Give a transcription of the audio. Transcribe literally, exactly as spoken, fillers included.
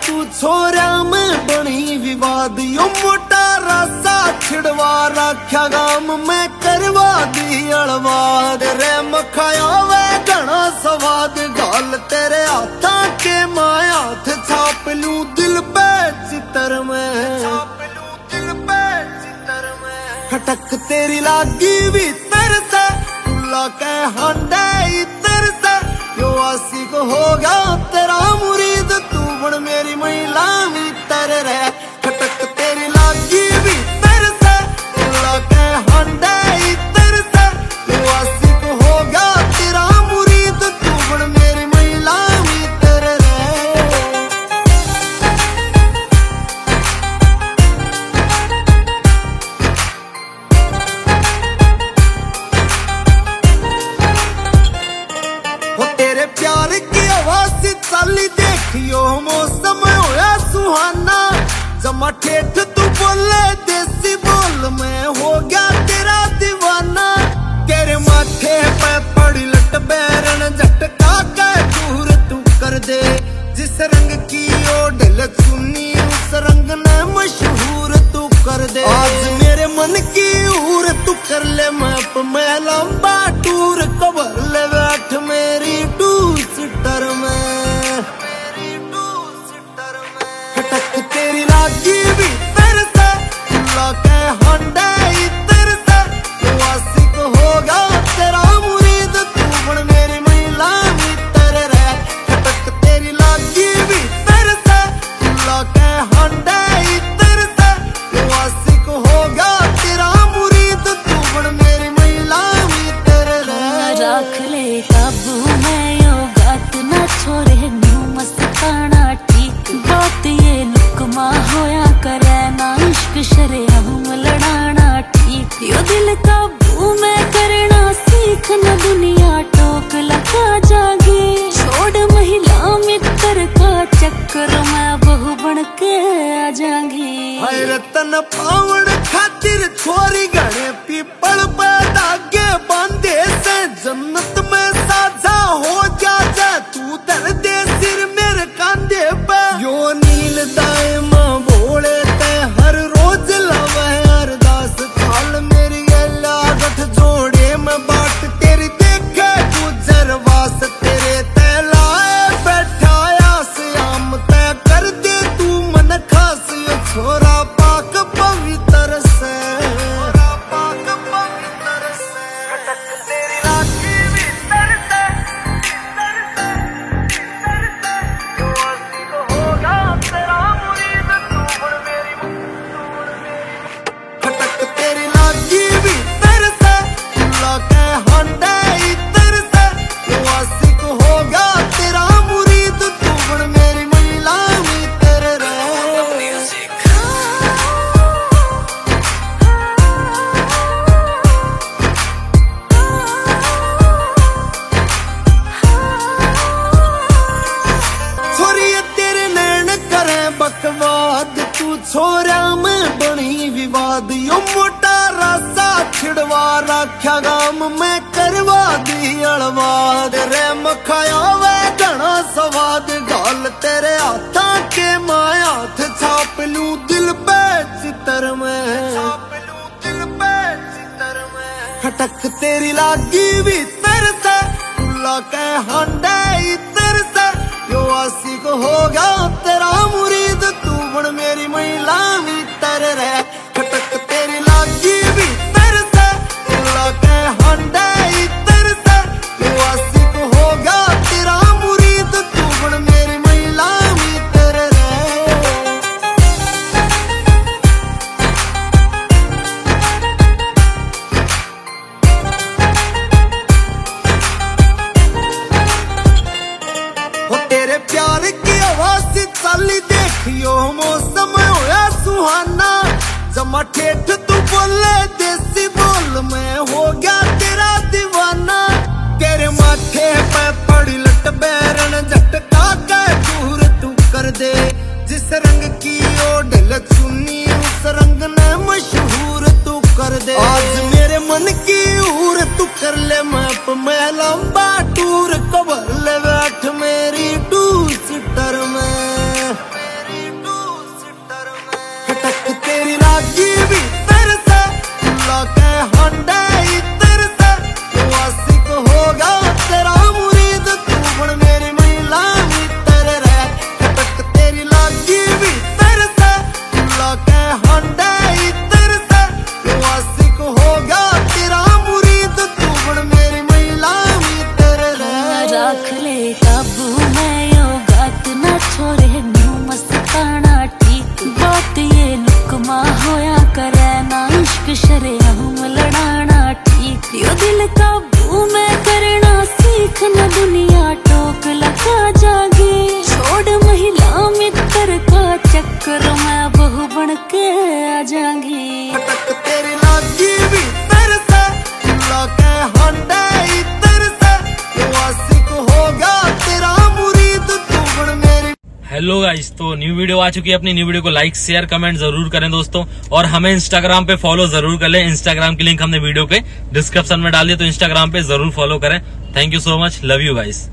तू छोरा में बनी विवाद, यो मोटा रासा छिड़वा रख्या गाम में करवा दी अड़वाद रे मखाया वे घना स्वाद गाल तेरे हाथा के माया हाथ छाप लू दिल पे चितर में, दिल पे चितर में खटक तेरी लागी भीतर से तुला के हांडे इतर से यो आसी को होगा तेरा मुरीद तू बन मेरी महिला भीतर रे खटक तेरी लागी भीतर से तुला के हांडे इतर से यो आसी को होगा तेरा मुरीद तू बन मेरी महिला भीतर रे। तेरे प्यार की आवाज चाली देखियो मौसम होया सुहाना, जमा ठेठ तू बोले देसी बोल में हो गया तेरा दीवाना। तेरे माथे पे पड़ी लट बैरन झटका के दूर तू कर दे, जिस रंग की ओढ़ चुन्नी उस रंग ने मशहूर तू कर दे। आज मेरे मन की हूर तू कर ले मैप में लंबा टूर कबर ले बैठ मेरी टू सीटर में, मेरी टू सीटर में खटक तेरी लागी भीतर से तुला के हांडे इतर से यो आसी को होगा तेरा मुरीद तू बन मेरी महिला भीतर रे खटक तेरी लागी भीतर से तुला के हांडे इतर से यो आसी को होगा तेरा मुरीद तू बन मेरी महिला भीतर रे। रख ले काबू में यो गात ना छोरे न्यू मस्ताना ठीक बात ये लुकमा होया करे ना इश्क शरे हम लड़ाना ठीक यो दिल काबू में करना सीख न दुनिया टोक लगा जागे छोड़ महिला मित्र का चक्कर में बहू बन के आ जाएंगी। रतन पावण खातिर छोरी गणे पीपल पे धागे बांधे से जन्नत में साझा हो जा जा तू धर दे सिर मेरे कांधे पे यो नील दाए मां भोले ते हर रोज लवे अरदास थाल मेरी गला गठ जोड़े में बाट तेरी देखे गुजर वास तेरे ते लाए बैठा आस आम तय कर दे तू मन खास यो छोरा पाक पवित्र से, पाक पवित्र से खटक तेरी लागी भीतर से भीतर से भीतर से यो आसी को होगा तेरा मुरीद तू बन मेरी तू बन मेरी खटक तेरी लागी भीतर से तुला के हांडे इतर से यो आसी को होगा तेरा मुरीद तू बन मेरी महिला भीतर रे। बकवाद तू छोरा में बनी विवाद, यो मोटा रासा छिड़वा रख्या गाम में करवा दी अड़वाद रे मखाया वे घना स्वाद गाल तेरे हाथा के माया हाथ छाप लू दिल पे चितर में, छाप लू दिल पे चितर में खटक तेरी लागी भीतर से तुला के हांडे इतर से यो आसी को होगा तेरा मुरीद तू बन मेरी महिला भीतर रे खटक तेरी लागी भीतर से तुला के हांडे इतर से यो आसी को होगा तेरा मुरीद तू बन मेरी महिला भीतर रे। तेरे प्यार की आवाज चाली देखियो मौसम होया सुहाना, जमा ठेठ तू बोले देसी बोल में हो गया तेरा दीवाना। तेरे माथे पे पड़ी लट बैरन झटका के दूर तू कर दे, जिस रंग की ओढ़ चुन्नी उस रंग ने मशहूर तू कर दे। आज मेरे मन की हूर तू कर ले मैप में लंबा टूर कबर ले बैठ मेरी टू सीटर में। इश्क शरेआम लड़ाना ठीक, यो दिल काबू में करना सीख न दुनिया टोक लगा जागे, छोड़ महिला मित्र का चक्कर मैं बहू बन के आ जाऊंगी। अटक तेरी लागी भी तरसे लाके हंडे तरसे, आशिक होगा तेरा मुरीद तू बन मेरी। हेलो गाइस, तो न्यू वीडियो आ चुकी है अपनी। न्यू वीडियो को लाइक शेयर कमेंट जरूर करें दोस्तों, और हमें इंस्टाग्राम पे फॉलो जरूर कर लें। इंस्टाग्राम की लिंक हमने वीडियो के डिस्क्रिप्शन में डाल दी, तो इंस्टाग्राम पे जरूर फॉलो करें। Thank you so much, love you guys.